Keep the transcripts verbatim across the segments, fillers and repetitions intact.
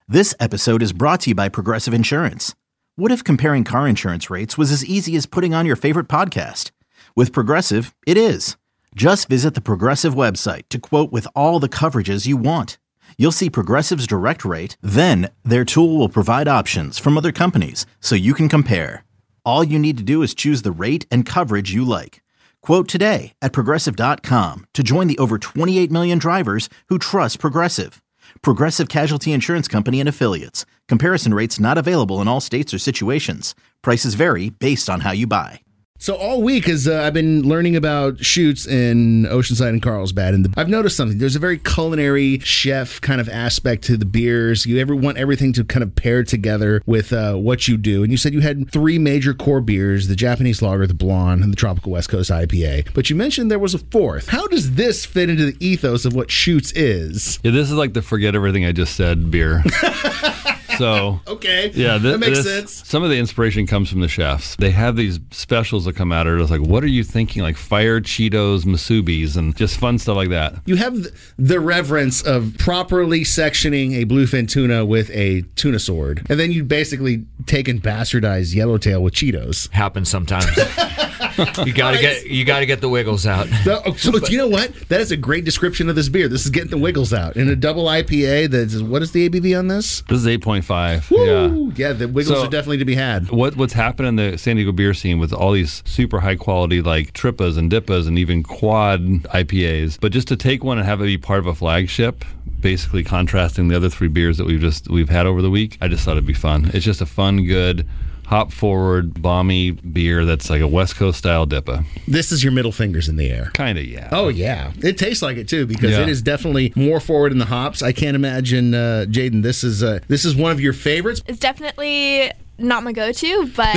This episode is brought to you by Progressive Insurance. What if comparing car insurance rates was as easy as putting on your favorite podcast? With Progressive, it is. Just visit the Progressive website to quote with all the coverages you want. You'll see Progressive's direct rate, then their tool will provide options from other companies so you can compare. All you need to do is choose the rate and coverage you like. Quote today at Progressive dot com to join the over twenty-eight million drivers who trust Progressive. Progressive Casualty Insurance Company and Affiliates. Comparison rates not available in all states or situations. Prices vary based on how you buy. So all week as uh, I've been learning about shoots in Oceanside and Carlsbad, and the, I've noticed something. There's a very culinary chef kind of aspect to the beers. You ever want everything to kind of pair together with uh, what you do. And you said you had three major core beers, the Japanese Lager, the Blonde, and the Tropical West Coast I P A. But you mentioned there was a fourth. How does this fit into the ethos of what Shoots is? Yeah, this is like the forget everything I just said beer. So okay, yeah, th- that makes this, sense. Some of the inspiration comes from the chefs. They have these specials that come out. It's like, what are you thinking? Like fire Cheetos, Musubis, and just fun stuff like that. You have the reverence of properly sectioning a bluefin tuna with a tuna sword, and then you basically take and bastardize Yellowtail with Cheetos. Happens sometimes. You gotta get you gotta get the wiggles out. So, so you know what? That is a great description of this beer. This is getting the wiggles out in a double I P A. That's what is the A B V on this? This is eight point five. Woo! Yeah, yeah. The wiggles so, are definitely to be had. What what's happened in the San Diego beer scene with all these super high quality like Trippas and Dippas and even quad I P As, but just to take one and have it be part of a flagship, basically contrasting the other three beers that we've just we've had over the week, I just thought it'd be fun. It's just a fun, good, hop forward, balmy beer that's like a West Coast style Dippa. This is your middle fingers in the air. Kind of, yeah. Oh, yeah. It tastes like it, too, because yeah. it is definitely more forward in the hops. I can't imagine, uh, Jaden, this is uh, this is one of your favorites. It's definitely not my go-to, but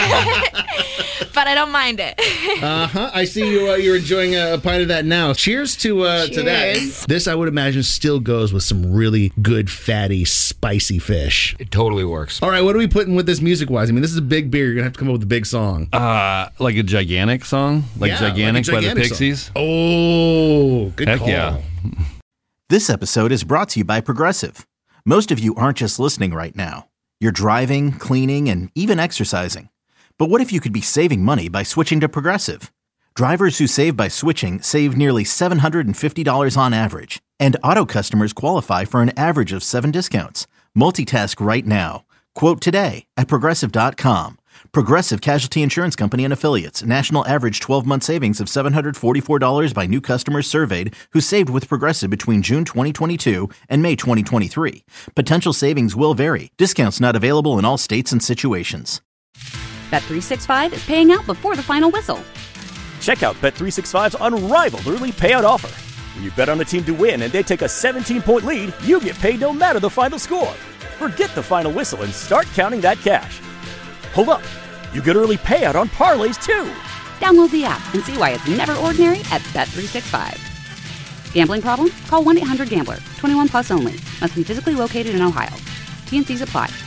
but I don't mind it. uh-huh. I see you, uh, you're enjoying a, a pint of that now. Cheers to uh, Cheers. to that. This, I would imagine, still goes with some really good, fatty, spicy fish. It totally works. All right, what are we putting with this music-wise? I mean, this is a big beer. You're going to have to come up with a big song. Uh, like a Gigantic song? Like yeah, Gigantic, like a by the Gigantic Pixies? Song. Oh, good Heck call. yeah. This episode is brought to you by Progressive. Most of you aren't just listening right now. You're driving, cleaning, and even exercising. But what if you could be saving money by switching to Progressive? Drivers who save by switching save nearly seven hundred fifty dollars on average. And auto customers qualify for an average of seven discounts. Multitask right now. Quote today at Progressive dot com. Progressive Casualty Insurance Company and Affiliates. National average twelve-month savings of seven hundred forty-four dollars by new customers surveyed who saved with Progressive between June twenty twenty-two and May twenty twenty-three. Potential savings will vary. Discounts not available in all states and situations. Bet three sixty-five is paying out before the final whistle. Check out Bet three sixty-five's unrivaled early payout offer. When you bet on a team to win and they take a seventeen-point lead, you get paid no matter the final score. Forget the final whistle and start counting that cash. Hold up. You get early payout on parlays, too. Download the app and see why it's never ordinary at Bet three sixty-five. Gambling problem? Call one eight hundred gambler. twenty-one plus only. Must be physically located in Ohio. T and C's apply.